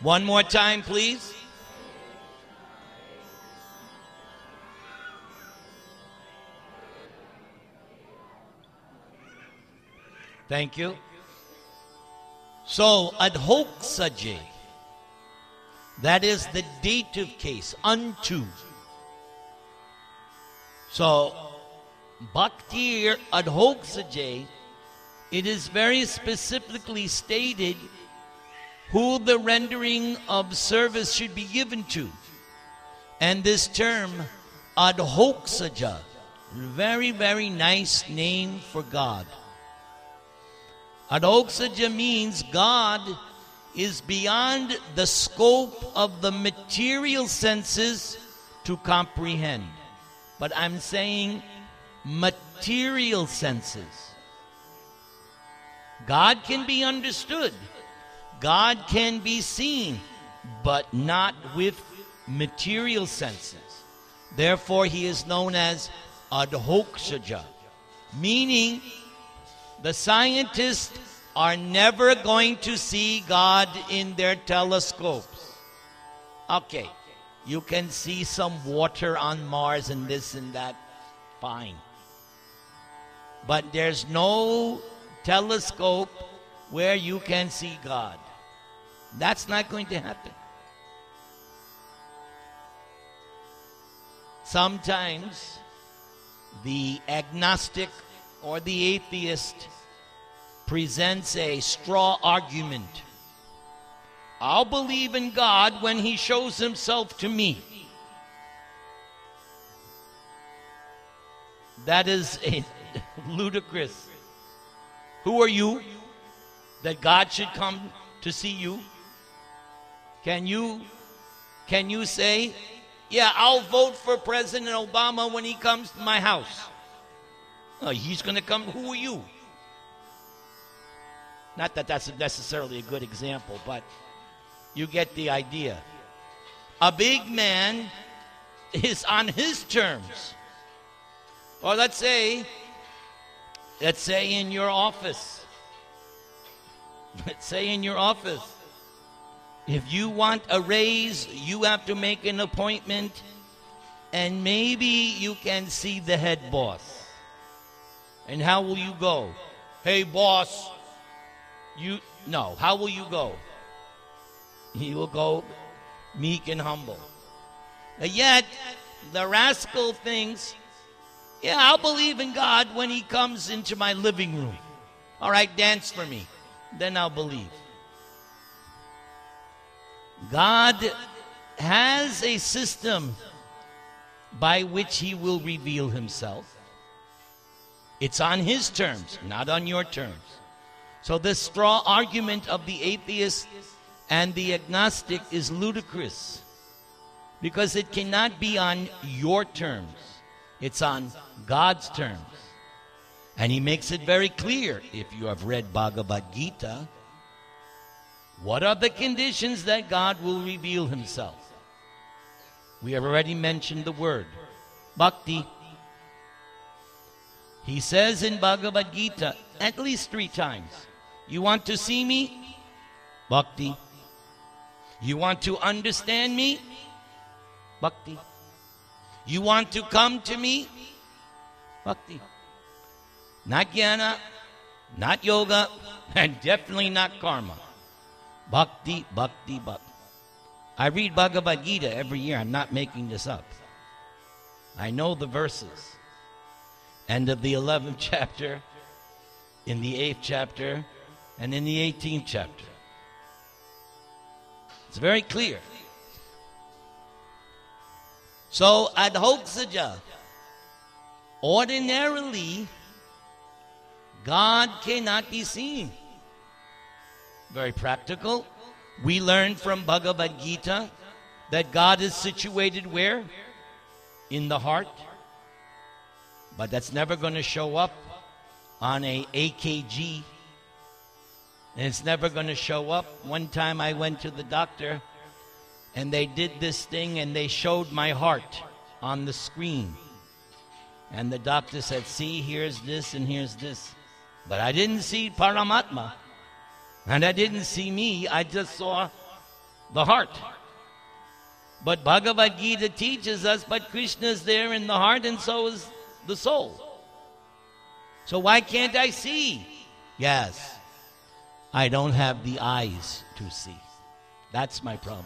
One more time, please. Thank you. So, adhoksaje, that is the dative case, unto. So, bhaktir adhoksaje, it is very specifically stated who the rendering of service should be given to. And this term, adhoksaja, very, very nice name for God. Adhoksaja means God is beyond the scope of the material senses to comprehend. But I'm saying material senses. God can be understood. God can be seen, but not with material senses. Therefore, he is known as adhoksaja, meaning the scientists are never going to see God in their telescopes. Okay, you can see some water on Mars and this and that, fine. But there's no telescope where you can see God. That's not going to happen. Sometimes the agnostic or the atheist presents a straw argument. I'll believe in God when he shows himself to me. That is ludicrous. Who are you that God should come to see you? Can you say, yeah, I'll vote for President Obama when he comes to my house? Oh, he's going to come. Who are you? Not that that's necessarily a good example, but you get the idea. A big man is on his terms. Or let's say in your office. Let's say in your office. If you want a raise, you have to make an appointment, and maybe you can see the head boss. And how will you go? Hey, boss. No, how will you go? He will go meek and humble. Yet, the rascal thinks, yeah, I'll believe in God when he comes into my living room. All right, dance for me. Then I'll believe. God has a system by which he will reveal himself. It's on his terms, not on your terms. So this straw argument of the atheist and the agnostic is ludicrous because it cannot be on your terms. It's on God's terms. And he makes it very clear, if you have read Bhagavad Gita, what are the conditions that God will reveal himself? We have already mentioned the word, bhakti. He says in Bhagavad Gita at least 3 times, you want to see me? Bhakti. You want to understand me? Bhakti. You want to come to me? Bhakti. Not jnana, not yoga, and definitely not karma. Bhakti, bhakti, bhakti. I read Bhagavad Gita every year. I'm not making this up. I know the verses. End of the 11th chapter, in the 8th chapter, and in the 18th chapter. It's very clear. So, adhoksaja. Ordinarily, God cannot be seen. Very practical. We learn from Bhagavad Gita that God is situated where? In the heart. But that's never going to show up on a AKG. And it's never going to show up. One time I went to the doctor and they did this thing and they showed my heart on the screen. And the doctor said, see, here's this and here's this. But I didn't see Paramatma. And I didn't see me. I just saw the heart. But Bhagavad Gita teaches us, but Krishna is there in the heart and so is the soul. So why can't I see? Yes, I don't have the eyes to see. That's my problem.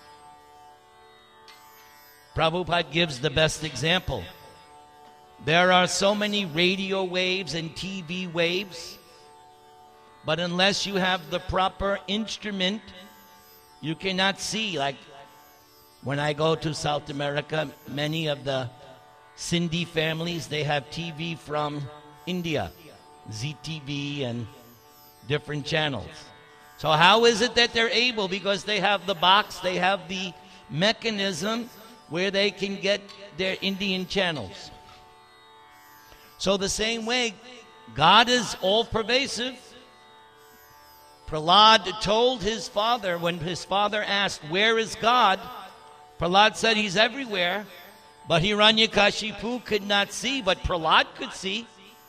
Prabhupada gives the best example. There are so many radio waves and TV waves, but unless you have the proper instrument, you cannot see. Like when I go to South America, many of the Sindhi families, they have TV from India, ZTV and different channels. So how is it that they're able? Because they have the box, they have the mechanism where they can get their Indian channels. So the same way, God is all-pervasive. Prahlad told his father, when his father asked, where is God? Prahlad said he's everywhere, but Hiranyakashipu could not see, but Prahlad could see.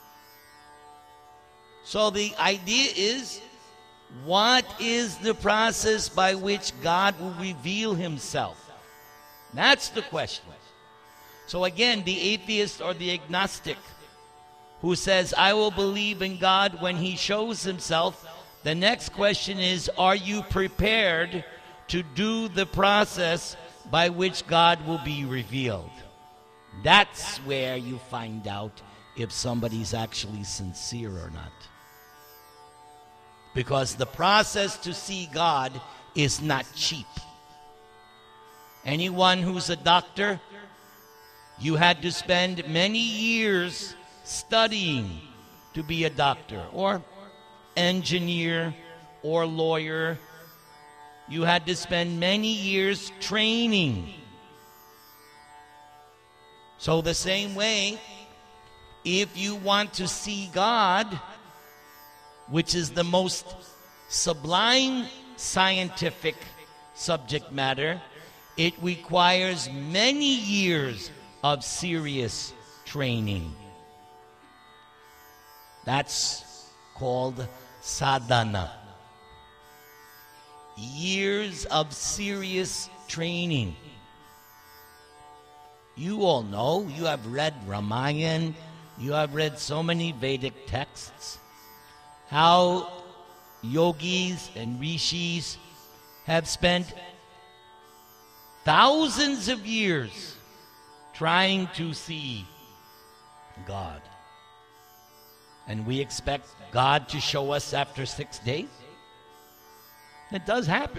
So the idea is, what is the process by which God will reveal himself? That's the question. So again, the atheist or the agnostic who says, I will believe in God when he shows himself, the next question is, are you prepared to do the process by which God will be revealed? That's where you find out if somebody's actually sincere or not. Because the process to see God is not cheap. Anyone who's a doctor, you had to spend many years studying to be a doctor, or engineer, or lawyer. You had to spend many years training. So the same way, if you want to see God, which is the most sublime scientific subject matter, it requires many years of serious training. That's called sadhana. Years of serious training. You all know, you have read Ramayana, you have read so many Vedic texts, how yogis and rishis have spent thousands of years trying to see God. And we expect God to show us after 6 days? It does happen.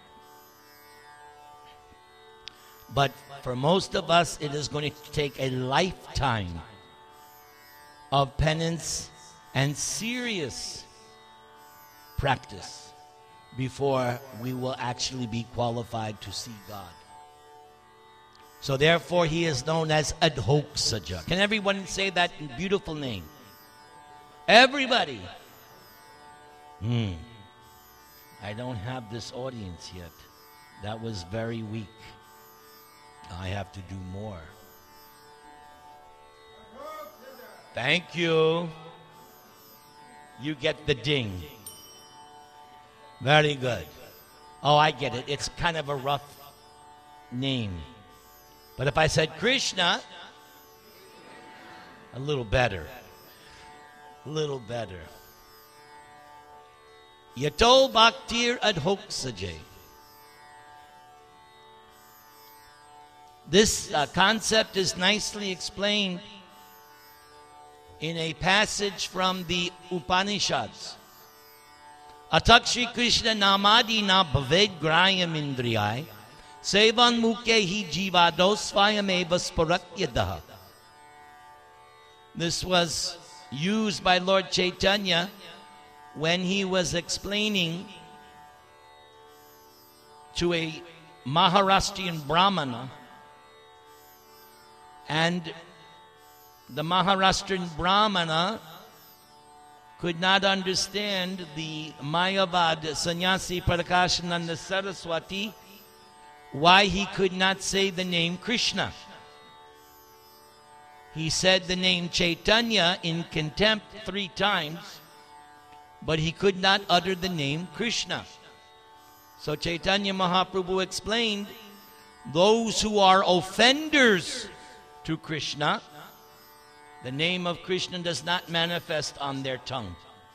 But for most of us, it is going to take a lifetime of penance and serious practice before we will actually be qualified to see God. So therefore, he is known as Adhoksaja. Can everyone say that beautiful name? Everybody. I don't have this audience yet. That was very weak. I have to do more. Thank you. You get the ding. Very good. Oh, I get it. It's kind of a rough name. But if I said Krishna, a little better. A little better. Yato Bhaktir Adhoksaje. This concept is nicely explained in a passage from the Upanishads. Atak Shri Krishna namadi na bhaved grayam indriyai sevan mukhe hi jivadosvayam eva sparakyadaha. This was used by Lord Chaitanya when he was explaining to a Maharashtrian Brahmana, and the Maharashtrian Brahmana could not understand the Mayavad Sannyasi Prakashananda Saraswati, why he could not say the name Krishna. He said the name Chaitanya in contempt 3 times, but he could not utter the name Krishna. So Chaitanya Mahaprabhu explained, those who are offenders to Krishna, the name of Krishna does not manifest on their tongue.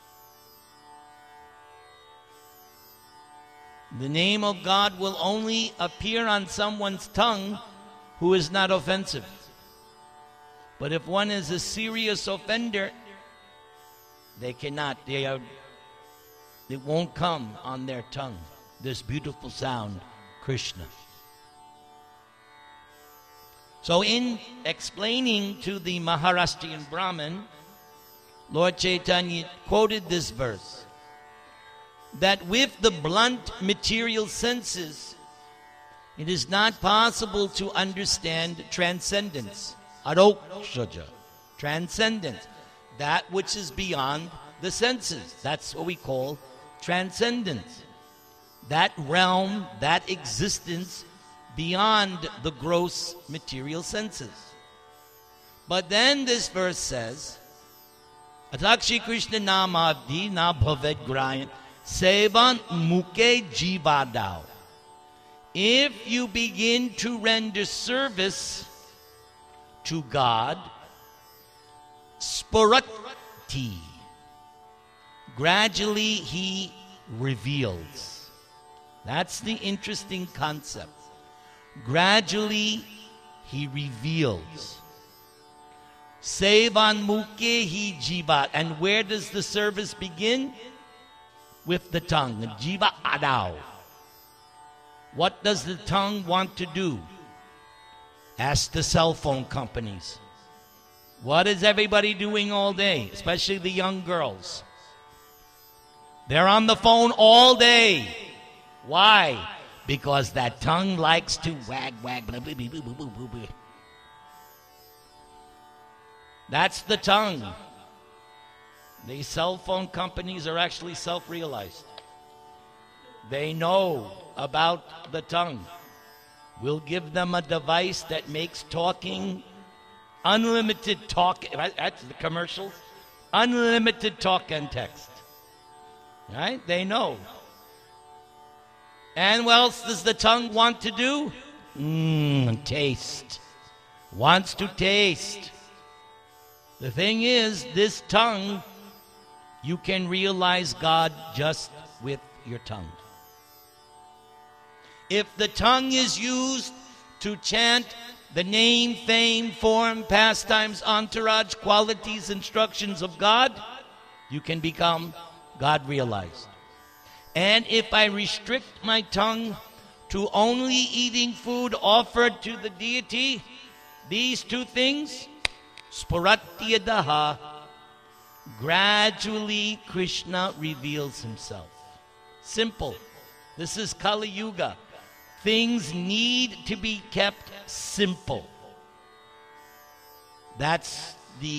The name of God will only appear on someone's tongue who is not offensive. But if one is a serious offender, they cannot, it won't come on their tongue, this beautiful sound, Krishna. So in explaining to the Maharashtrian Brahmin, Lord Chaitanya quoted this verse, that with the blunt material senses, it is not possible to understand transcendence. Arokshaja, transcendence, that which is beyond the senses. That's what we call transcendence. That realm, that existence beyond the gross material senses. But then this verse says, Atakshi Krishna namavdi na bhaved grayan sevan muke jivadao. If you begin to render service to God, spurati, gradually He reveals. That's the interesting concept. Gradually He reveals. Sevan muke hi jivat. And where does the service begin? With the tongue. Jiva adao. What does the tongue want to do? Ask the cell phone companies. What is everybody doing all day? Especially the young girls. They're on the phone all day. Why? Because that tongue likes to wag, blah, blah, blah, blah, blah, blah, blah. That's the tongue. These cell phone companies are actually self-realized. They know about the tongue. We'll give them a device that makes talking unlimited talk. That's the commercials. Unlimited talk and text. Right? They know. And what else does the tongue want to do? Taste. Wants to taste. The thing is, this tongue, you can realize God just with your tongue. If the tongue is used to chant the name, fame, form, pastimes, entourage, qualities, instructions of God, you can become God realized. And if I restrict my tongue to only eating food offered to the deity, these two things, spuratyadaha, gradually Krishna reveals himself. Simple. This is Kali Yuga. Things need to be kept simple. That's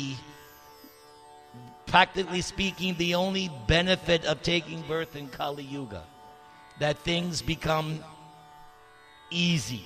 practically speaking, the only benefit of taking birth in Kali Yuga. That things become easy.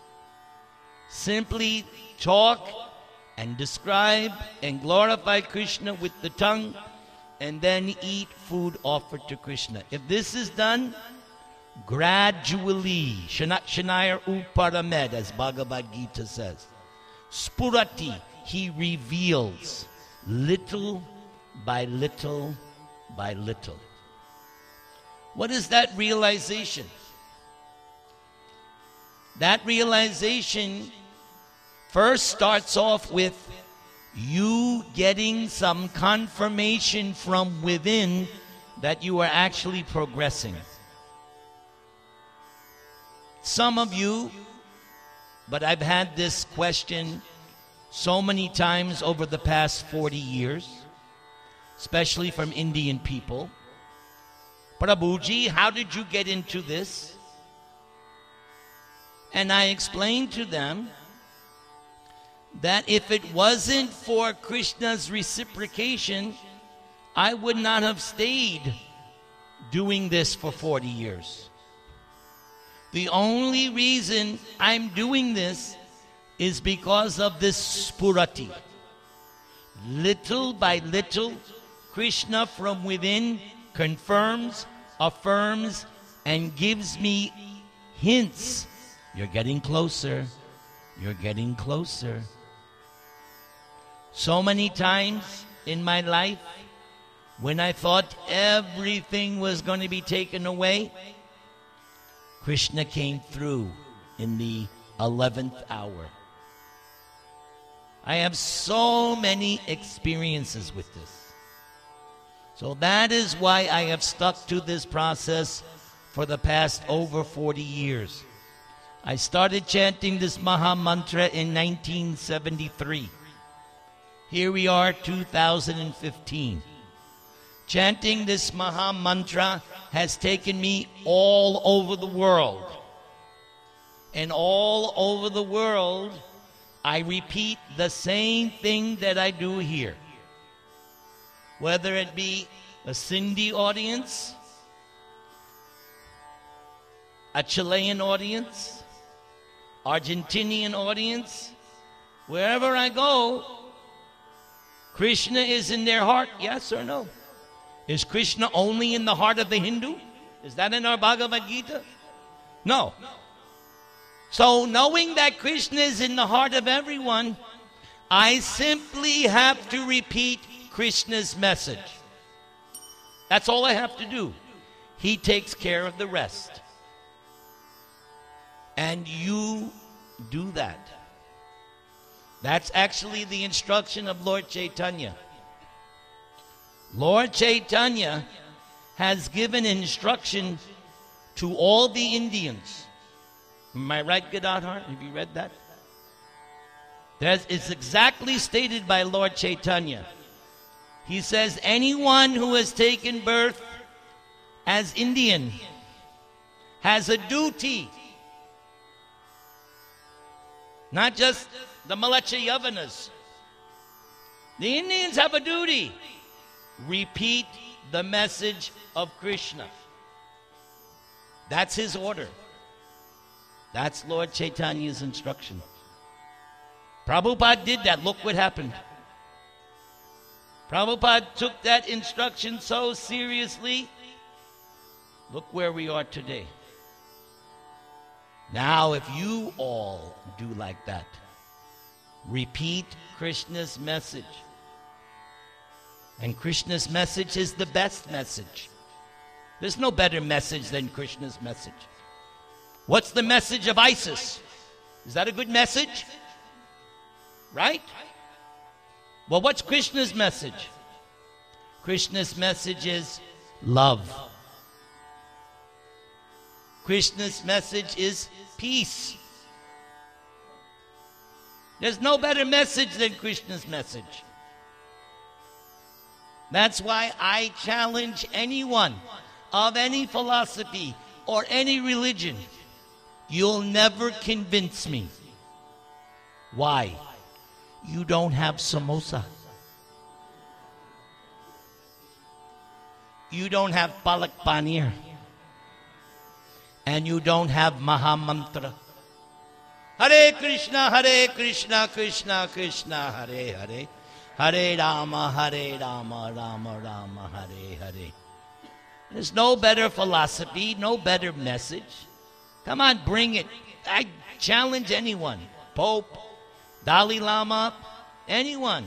Simply talk and describe and glorify Krishna with the tongue, and then eat food offered to Krishna. If this is done, gradually, Shanayar Uparamed, as Bhagavad Gita says, Spurati, he reveals little by little by little. What is that realization? That realization first starts off with you getting some confirmation from within that you are actually progressing. Some of you, but I've had this question so many times over the past 40 years, especially from Indian people. Prabhuji, how did you get into this? And I explained to them that if it wasn't for Krishna's reciprocation, I would not have stayed doing this for 40 years. The only reason I'm doing this is because of this spurati. Little by little, Krishna from within confirms, affirms, and gives me hints. You're getting closer. You're getting closer. So many times in my life, when I thought everything was going to be taken away, Krishna came through in the 11th hour. I have so many experiences with this. So that is why I have stuck to this process for the past over 40 years. I started chanting this Maha Mantra in 1973. Here we are, 2015. Chanting this Maha Mantra has taken me all over the world. And all over the world, I repeat the same thing that I do here. Whether it be a Sindhi audience, a Chilean audience, Argentinian audience, wherever I go, Krishna is in their heart, yes or no? Is Krishna only in the heart of the Hindu? Is that in our Bhagavad Gita? No. So knowing that Krishna is in the heart of everyone, I simply have to repeat Krishna's message. That's all I have to do. He takes care of the rest. And you do that. That's actually the instruction of Lord Chaitanya. Lord Chaitanya has given instruction to all the Indians. Am I right, Gadadhar? Have you read that? It's exactly stated by Lord Chaitanya. He says, anyone who has taken birth as Indian has a duty. Not just the Malacha Yavanas. The Indians have a duty. Repeat the message of Krishna. That's his order. That's Lord Chaitanya's instruction. Prabhupada did that. Look what happened. Prabhupada took that instruction so seriously. Look where we are today. Now, if you all do like that, repeat Krishna's message. And Krishna's message is the best message. There's no better message than Krishna's message. What's the message of ISIS? Is that a good message? Right? Well, what's Krishna's message? Krishna's message is love. Krishna's message is peace. There's no better message than Krishna's message. That's why I challenge anyone of any philosophy or any religion. You'll never convince me. Why? You don't have samosa. You don't have palak paneer. And you don't have Maha Mantra. Hare Krishna, Krishna Krishna, Hare Hare. Hare Rama, Rama Rama, Hare Hare. There's no better philosophy, no better message. Come on, bring it. I challenge anyone. Pope, Dalai Lama, anyone.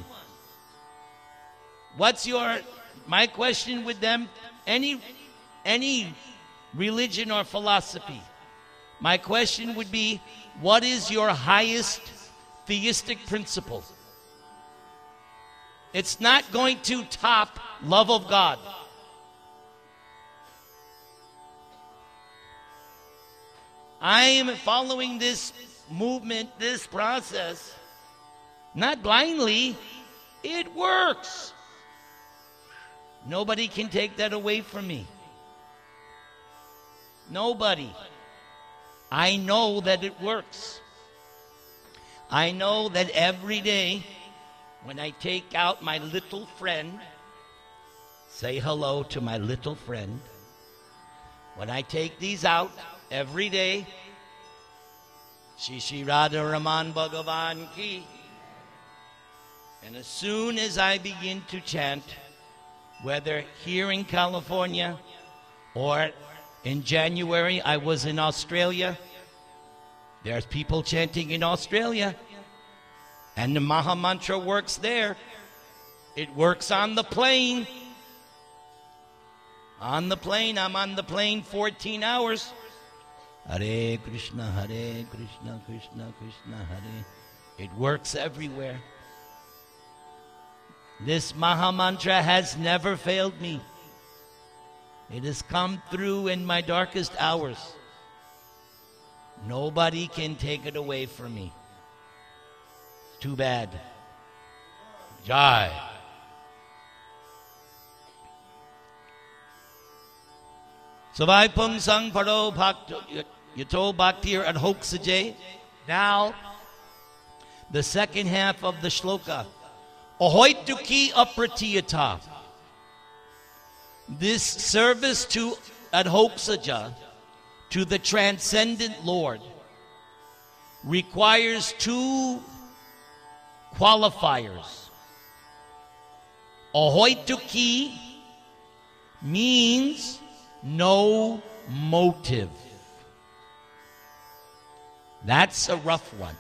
What's my question with them? Any religion or philosophy. My question would be, what is your highest theistic principle? It's not going to top love of God. I am following this movement, this process, not blindly. It works. Nobody can take that away from me. Nobody. I know that it works. I know that every day when I take out my little friend, say hello to my little friend. When I take these out every day, Shri Radha Raman Bhagavan Ki. And as soon as I begin to chant, whether here in California or In January, I was in Australia. There's people chanting in Australia. And the Maha Mantra works there. It works on the plane. On the plane, I'm on the plane 14 hours. Hare Krishna, Krishna Krishna, Hare. It works everywhere. This Maha Mantra has never failed me. It has come through in my darkest hours. Nobody can take it away from me. Too bad. Jai. Savai Pung Sang Paro Yato Bhaktir Adhoksaje. Now, the second half of the shloka. Ahoituki apratiyata. This service to Adhoksaja, to the transcendent Lord, requires two qualifiers. Ahoituki means no motive. That's a rough one.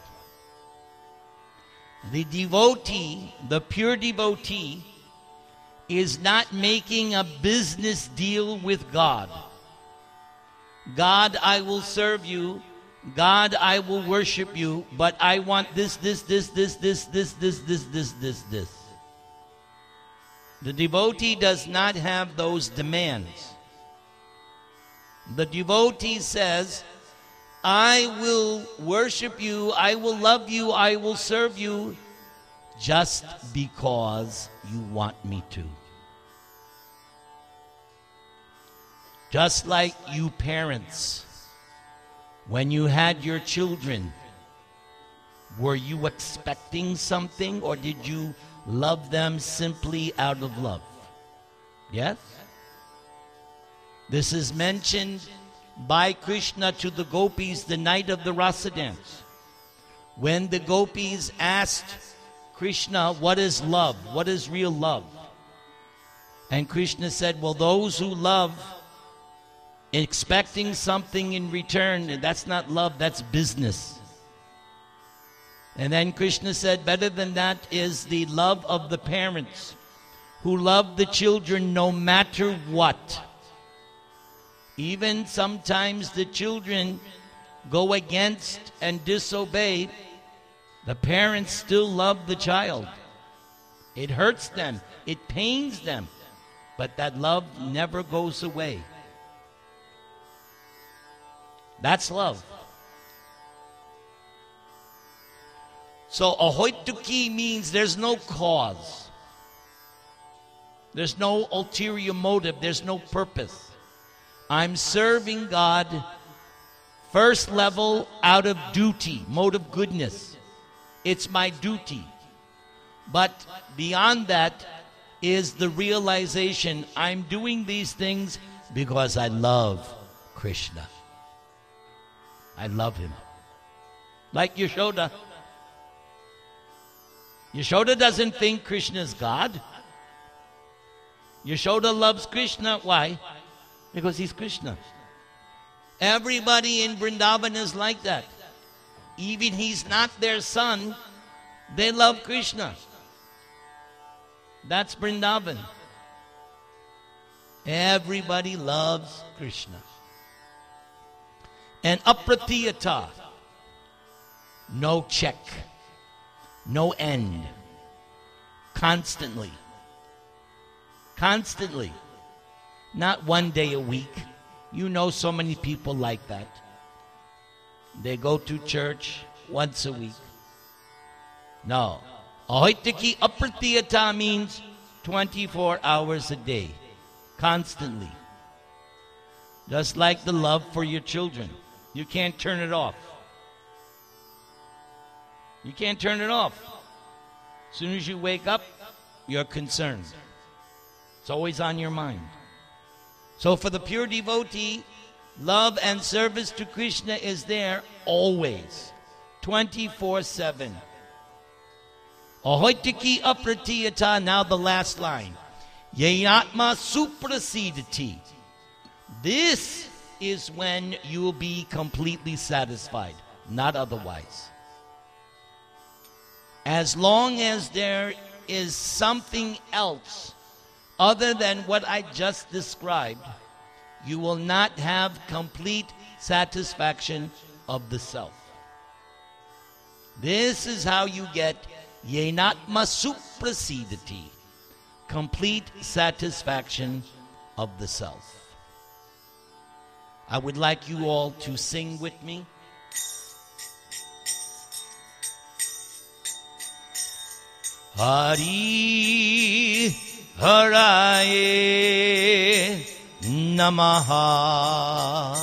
The devotee, the pure devotee, is not making a business deal with God. God, I will serve you. God, I will worship you, but I want this. The devotee does not have those demands. The devotee says, I will worship you, I will love you, I will serve you, just because you want me to. Just like you parents, when you had your children, were you expecting something, or did you love them simply out of love? Yes? This is mentioned by Krishna to the gopis the night of the Rasa dance. When the gopis asked Krishna, what is love? What is real love? And Krishna said, well, those who love expecting something in return, that's not love, that's business. And then Krishna said, better than that is the love of the parents who love the children no matter what. Even sometimes the children go against and disobey, the parents still love the child. It hurts them, it pains them, but that love never goes away. That's love. So ahoituki means there's no cause. There's no ulterior motive. There's no purpose. I'm serving God first level out of duty, mode of goodness. It's my duty. But beyond that is the realization I'm doing these things because I love Krishna. I love him. Like Yashoda. Yashoda doesn't think Krishna is God. Yashoda loves Krishna. Why? Because he's Krishna. Everybody in Vrindavan is like that. Even he's not their son, they love Krishna. That's Vrindavan. Everybody loves Krishna. And apratiyata, no check, no end, constantly. Constantly. Not one day a week. You know so many people like that. They go to church once a week. No. Ahoituki apratiyata means 24 hours a day. Constantly. Just like the love for your children. You can't turn it off. You can't turn it off. As soon as you wake up, you're concerned. It's always on your mind. So for the pure devotee, love and service to Krishna is there always, 24/7. Ahoituki apratiyata, now the last line. Yayatma suprasidati. This is when you will be completely satisfied, not otherwise. As long as there is something else other than what I just described, you will not have complete satisfaction of the self. This is how you get yenatma suprasidati, complete satisfaction of the self. I would like you all to sing with me. Hari Haraye Namaha.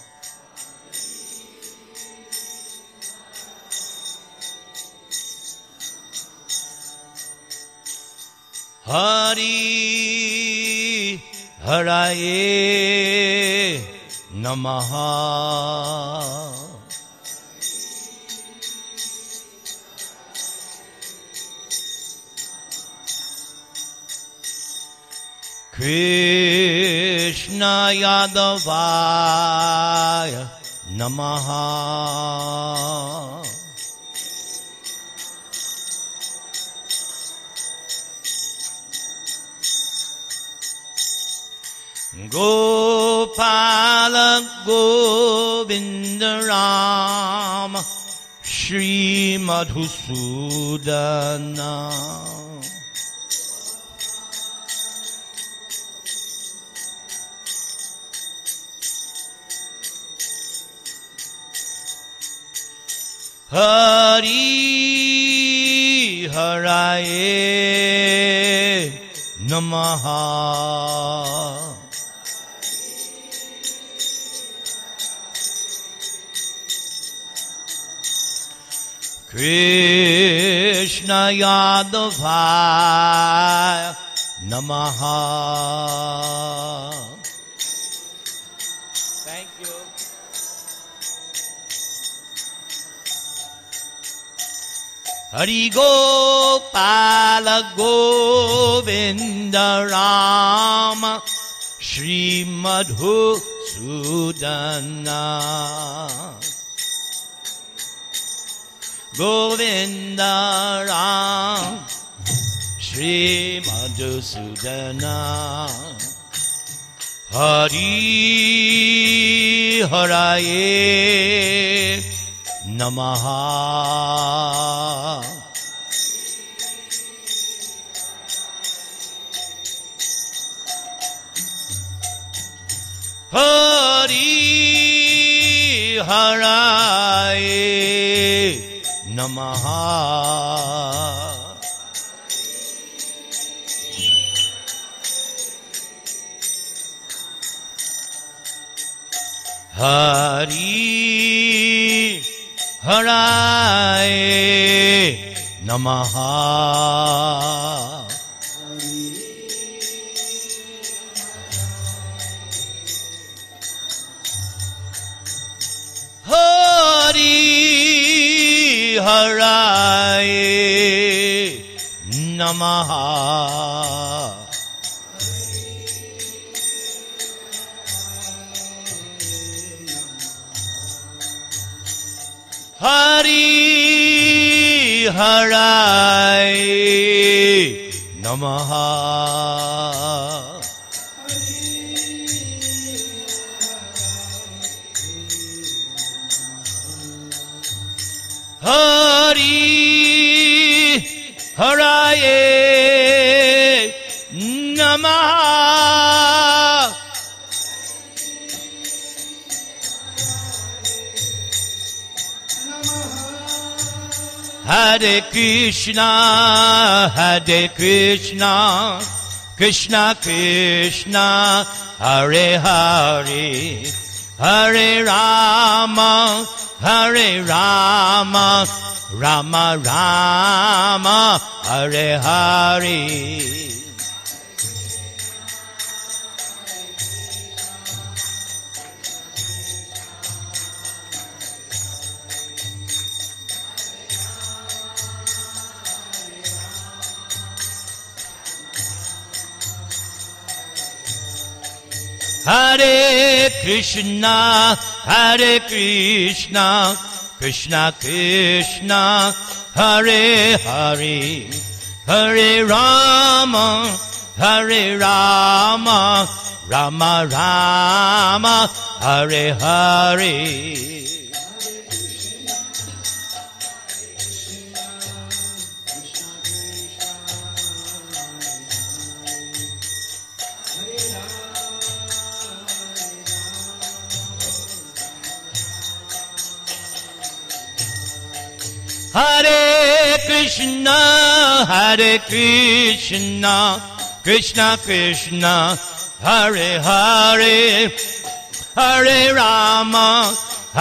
Hari Haraye Namaha. Krishna Yadavaya Namaha. Gopala Govinda Rama Shri Madhusudana. Hari Haraye Namaha. Krishna Yadavaya Namaha. Thank you. Hari Gopala Govinda Rama Shri Madhusudana. Govinda Ram Shri Madhusudana. Hari Haraye Namaha. Hari Haraye Namaha. Hari Haraye Namaha. Hari Haraye Namaha. Hari Haraye Namaha. Hari Haraye Namaha. Hare Krishna, Hare Krishna, Krishna Krishna, Hare Hare, Hare Rama, Hare Rama, Rama Rama, Hare Hare. Hare Krishna, Krishna Krishna, Hare Hare, Hare Rama, Rama Rama, Hare Hare. Hare Krishna, Krishna Krishna, Hare Hare, Hare Rama,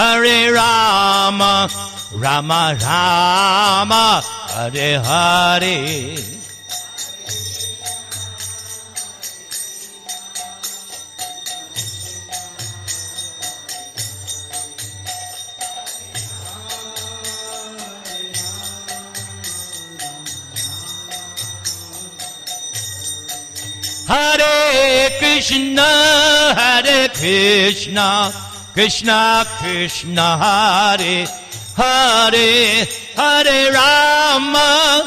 Rama Rama, Hare Hare. Hare Krishna, Krishna Krishna, Hare Hare, Hare Rama,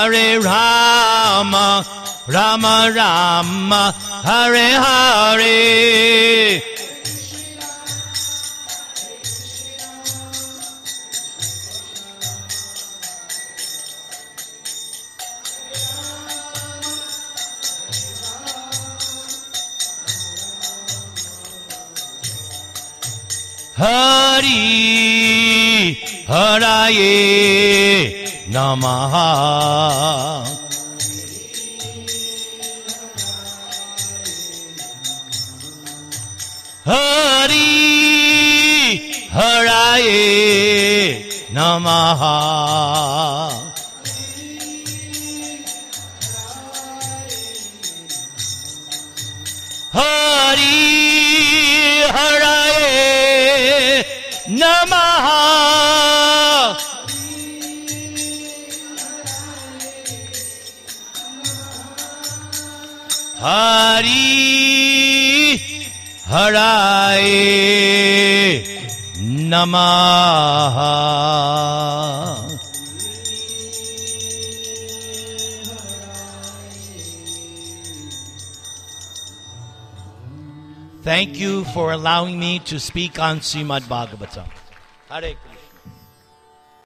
Rama Rama, Hare Hare. Hari Haraye Namaha. Hari Haraye Namaha. Hari Haraye Namaha. Hari Haraye Namaha. Thank you for allowing me to speak on Srimad Bhagavatam. Hare Krishna.